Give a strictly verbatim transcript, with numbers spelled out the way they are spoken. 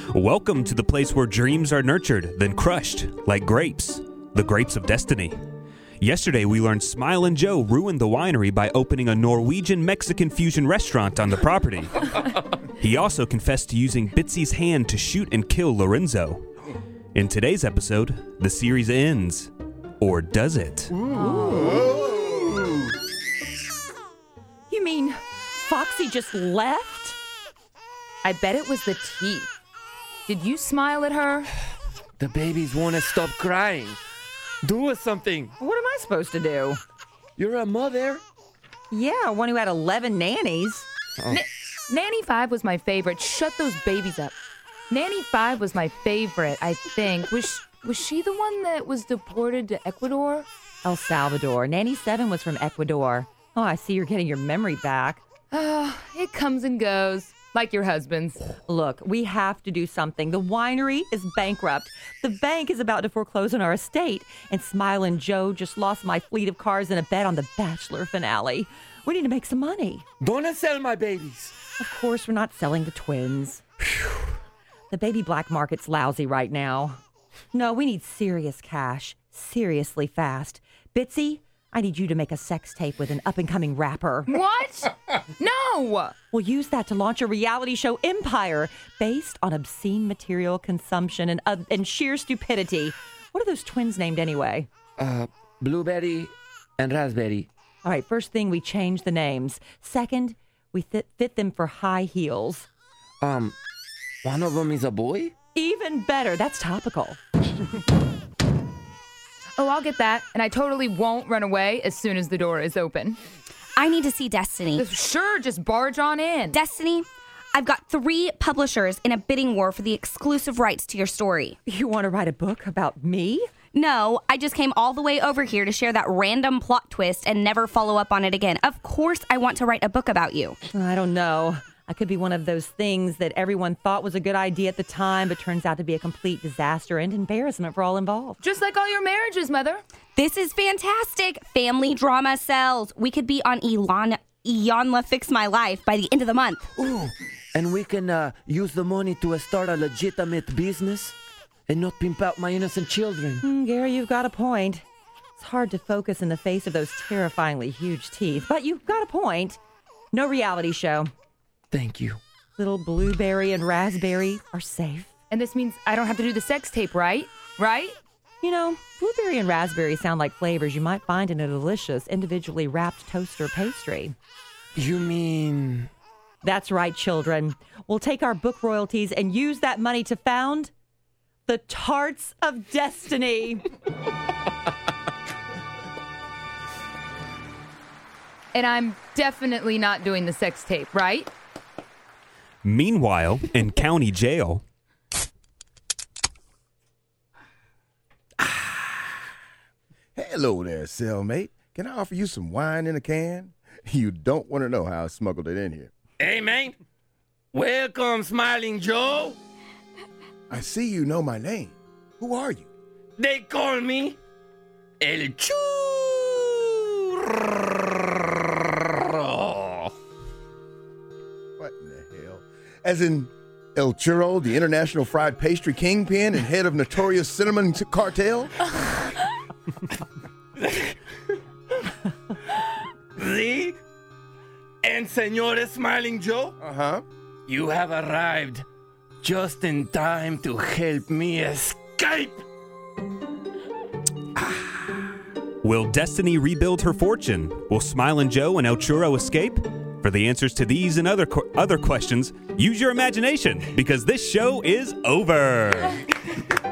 Welcome to the place where dreams are nurtured, then crushed, like grapes, the grapes of destiny. Yesterday, we learned Smilin' Joe ruined the winery by opening a Norwegian-Mexican fusion restaurant on the property. He also confessed to using Bitsy's hand to shoot and kill Lorenzo. In today's episode, the series ends. Or does it? Ooh. You mean Foxy just left? I bet it was the teeth. Did you smile at her? The babies want to stop crying. Do something. What am I supposed to do? You're a mother. Yeah, one who had eleven nannies. Oh. N- Nanny five was my favorite. Shut those babies up. Nanny five was my favorite, I think. Was she, was she the one that was deported to Ecuador? El Salvador. Nanny seven was from Ecuador. Oh, I see you're getting your memory back. Oh, it comes and goes. Like your husband's. Look, we have to do something. The winery is bankrupt. The bank is about to foreclose on our estate. And Smilin' Joe just lost my fleet of cars in a bet on the Bachelor finale. We need to make some money. Don't sell my babies. Of course, we're not selling the twins. The baby black market's lousy right now. No, we need serious cash. Seriously fast. Bitsy, I need you to make a sex tape with an up-and-coming rapper. What? No! We'll use that to launch a reality show empire based on obscene material consumption and, uh, and sheer stupidity. What are those twins named anyway? Uh, Blueberry and Raspberry. All right, first thing, we change the names. Second, we th- fit them for high heels. Um, one of them is a boy? Even better. That's topical. Oh, I'll get that. And I totally won't run away as soon as the door is open. I need to see Destiny. Sure, just barge on in. Destiny, I've got three publishers in a bidding war for the exclusive rights to your story. You want to write a book about me? No, I just came all the way over here to share that random plot twist and never follow up on it again. Of course I want to write a book about you. I don't know. I could be one of those things that everyone thought was a good idea at the time, but turns out to be a complete disaster and embarrassment for all involved. Just like all your marriages, Mother. This is fantastic. Family drama sells. We could be on Elon, Iyanla Fix My Life by the end of the month. Ooh, and we can uh, use the money to uh, start a legitimate business and not pimp out my innocent children. Mm, Gary, you've got a point. It's hard to focus in the face of those terrifyingly huge teeth, but you've got a point. No reality show. Thank you. Little Blueberry and Raspberry are safe. And this means I don't have to do the sex tape, right? Right? You know, Blueberry and Raspberry sound like flavors you might find in a delicious, individually wrapped toaster pastry. You mean... That's right, children. We'll take our book royalties and use that money to found the Tarts of Destiny. And I'm definitely not doing the sex tape, right? Meanwhile, in county jail... Hello there, cellmate. Can I offer you some wine in a can? You don't want to know how I smuggled it in here. Hey, man. Welcome, Smiling Joe. I see you know my name. Who are you? They call me El Churro. What in the hell? As in El Churro, the international fried pastry kingpin and head of notorious cinnamon t- cartel? See? And Senores Smiling Joe? Uh-huh. You have arrived just in time to help me escape. Will Destiny rebuild her fortune? Will Smilin' Joe and El Churro escape? For the answers to these and other co- other questions, use your imagination, because this show is over.